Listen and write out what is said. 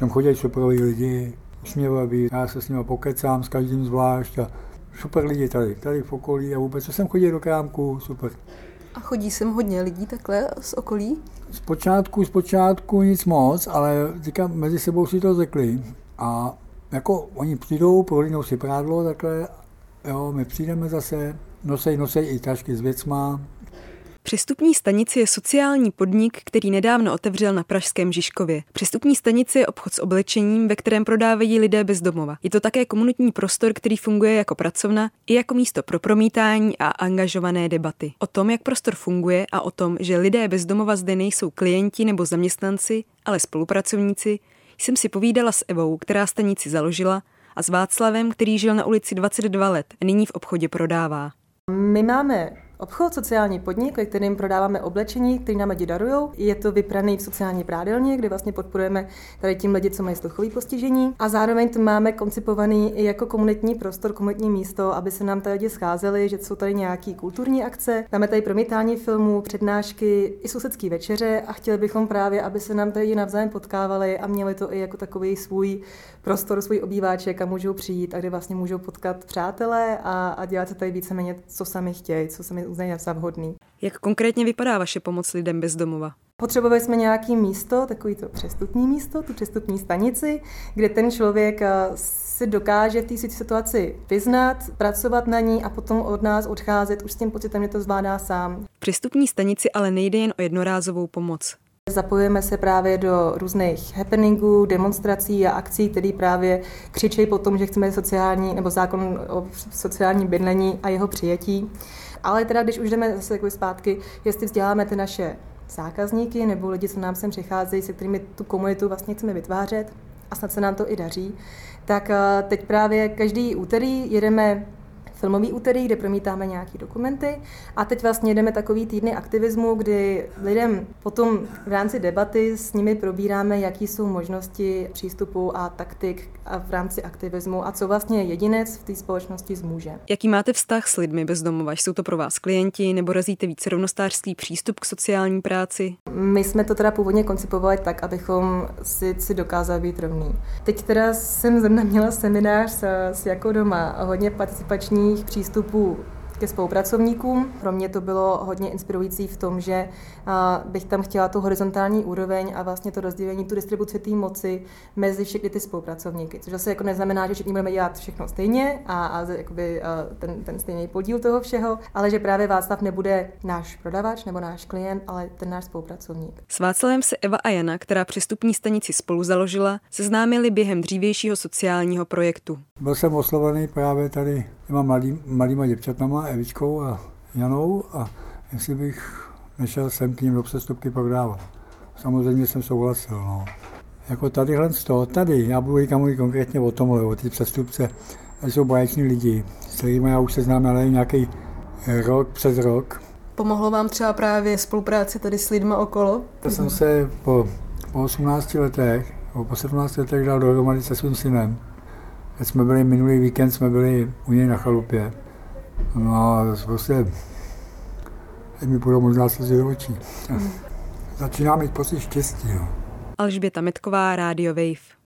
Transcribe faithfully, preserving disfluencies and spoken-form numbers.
Tam chodí super lidi, usměvaví, já se s nimi pokecám, s každým zvlášť a super lidi tady, tady v okolí a vůbec, co jsem chodil do krámku, super. A chodí sem hodně lidí takhle z okolí? Zpočátku, zpočátku nic moc, ale říkám, mezi sebou si to řekli a jako oni přijdou, prohlídnou si prádlo takhle, jo, my přijdeme zase, nosej, nosej i tašky s věcma. Při vstupní stanici je sociální podnik, který nedávno otevřel na pražském Žižkově. Při vstupní stanici je obchod s oblečením, ve kterém prodávají lidé bez domova. Je to také komunitní prostor, který funguje jako pracovna i jako místo pro promítání a angažované debaty. O tom, jak prostor funguje a o tom, že lidé bez domova zde nejsou klienti nebo zaměstnanci, ale spolupracovníci, jsem si povídala s Evou, která stanici založila, a s Václavem, který žil na ulici dvacet dva let a nyní v obchodě prodává. My máme obchod, sociální podnik, ve kterým prodáváme oblečení, který nám lidi darujou. Je to vypraný v sociální prádelně, kde vlastně podporujeme tady tím lidi, co mají sluchové postižení. A zároveň to máme koncipovaný i jako komunitní prostor, komunitní místo, aby se nám tady lidi scházeli, že jsou tady nějaký kulturní akce. Máme tady promítání filmů, přednášky, i sousedské večeře a chtěli bychom právě, aby se nám tady lidi navzájem potkávali a měli to i jako takový svůj prostor, svůj obýváček a můžou přijít a kde vlastně můžou potkat přátelé a, a dělat se tady víceméně, co sami chtějí, co sami uznají za vhodný. Jak konkrétně vypadá vaše pomoc lidem bez domova? Potřebovali jsme nějaké místo, takový to přestupní místo, tu přestupní stanici, kde ten člověk si dokáže v té situaci vyznat, pracovat na ní a potom od nás odcházet už s tím pocitem, že to zvládá sám. V přestupní stanici ale nejde jen o jednorázovou pomoc. Zapojujeme se právě do různých happeningů, demonstrací a akcí, které právě křičejí po tom, že chceme sociální nebo zákon o sociálním bydlení a jeho přijetí. Ale teda, když už jdeme zase jako zpátky, jestli vzděláme ty naše zákazníky nebo lidi, co nám sem přicházejí, se kterými tu komunitu vlastně chceme vytvářet a snad se nám to i daří, tak teď právě každý úterý jedeme filmový úterý, kde promítáme nějaké dokumenty a teď vlastně jedeme takový týdny aktivismu, kdy lidem potom v rámci debaty s nimi probíráme, jaký jsou možnosti přístupu a taktik a v rámci aktivismu a co vlastně jedinec v té společnosti zmůže. Jaký máte vztah s lidmi bez domova? Jsou to pro vás klienti nebo razíte víc rovnostářský přístup k sociální práci? My jsme to teda původně koncipovali tak, abychom si, si dokázali být rovní. Teď teda jsem zrovna měla seminář s, s Jako doma hodně participační přístupů ke spolupracovníkům. Pro mě to bylo hodně inspirující v tom, že bych tam chtěla tu horizontální úroveň a vlastně to rozdělení, tu distribuci té moci mezi všechny ty spolupracovníky. Což zase jako neznamená, že všichni budeme dělat všechno stejně a, a jakoby, a ten, ten stejný podíl toho všeho, ale že právě Václav nebude náš prodavač nebo náš klient, ale ten náš spolupracovník. S Václavem se Eva a Jana, která přestupní stanici spolu založila, seznámili během dřívějšího sociálního projektu. Byl jsem oslovený právě tady těma malý, malýma děvčatama, Evičkou a Janou, a jestli bych nešel sem k ním do přestupky prodávat. Samozřejmě jsem souhlasil. No. Jako tadyhle z toho, tady, já budu říkat mluvit konkrétně o tomhle, o ty přestupce. Tady jsou baječní lidi, s kterými já už se znám, ale nějaký rok přes rok. Pomohlo vám třeba právě spolupráce tady s lidma okolo? Já jsem se po, po osmnácti letech, po sedmnácti letech dal dohromady se svým synem. Teď jsme byli minulý víkend, jsme byli u něj na chalupě. No a prostě teď mi budou možná slzy do očí. Hmm. Začíná mít pocit štěstí. No. Alžběta Metková, Radio Wave.